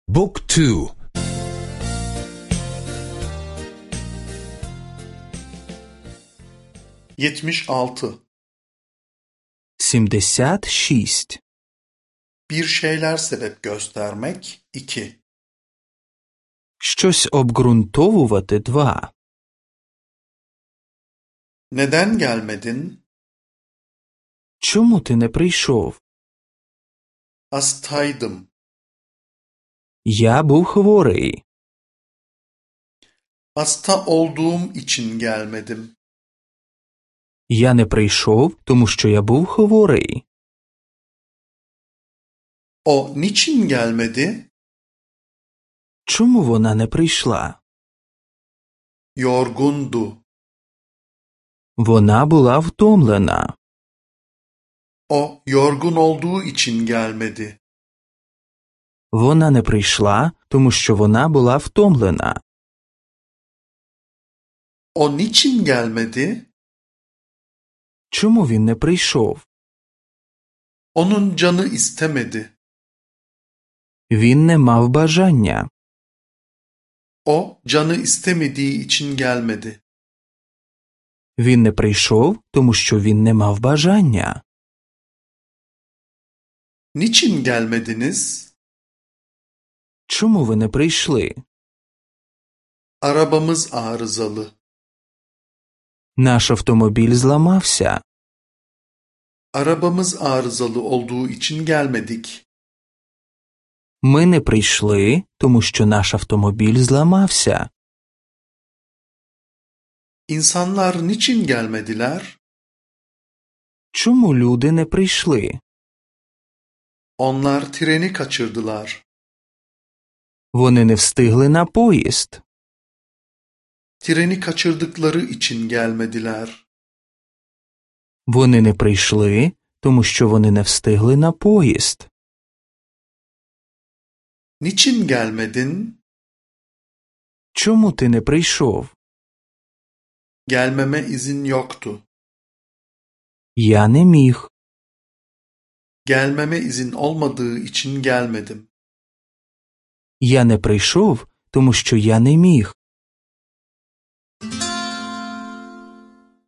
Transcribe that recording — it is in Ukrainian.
Book 2. 76. 76. Bir şeyler sebep göstermek 2. Щось обґрунтовувати 2. Neden gelmedin? Чому ти не прийшов? Hastaydım. Я був хворий. Hasta olduğum için gelmedim. Я не прийшов, тому що я був хворий. O niçin gelmedi? Чому вона не прийшла? Yorgundu. Вона була втомлена. O yorgun olduğu için gelmedi. Вона не прийшла, тому що вона була втомлена. O niçin gelmedi? Чому він не прийшов? Onun canı istemedi. Він не мав бажання. O canı istemediği için gelmedi. Він не прийшов, тому що він не мав бажання. Niçin gelmediniz? Чому ви не прийшли? Arabamız arızalı. Наш автомобіль зламався. Arabamız arızalı olduğu için gelmedik. Ми не прийшли, тому що наш автомобіль зламався. İnsanlar niçin gelmediler? Чому люди не прийшли? Onlar treni kaçırdılar. Вони не встигли на поїзд. Treni kaçırdıkları için gelmediler. Вони не прийшли, тому що вони не встигли на поїзд. Niçin gelmedin? Чому ти не прийшов? Gelmeme izin yoktu. Я не міг. Gelmeme izin olmadığı için gelmedim. Я не прийшов, тому що я не міг.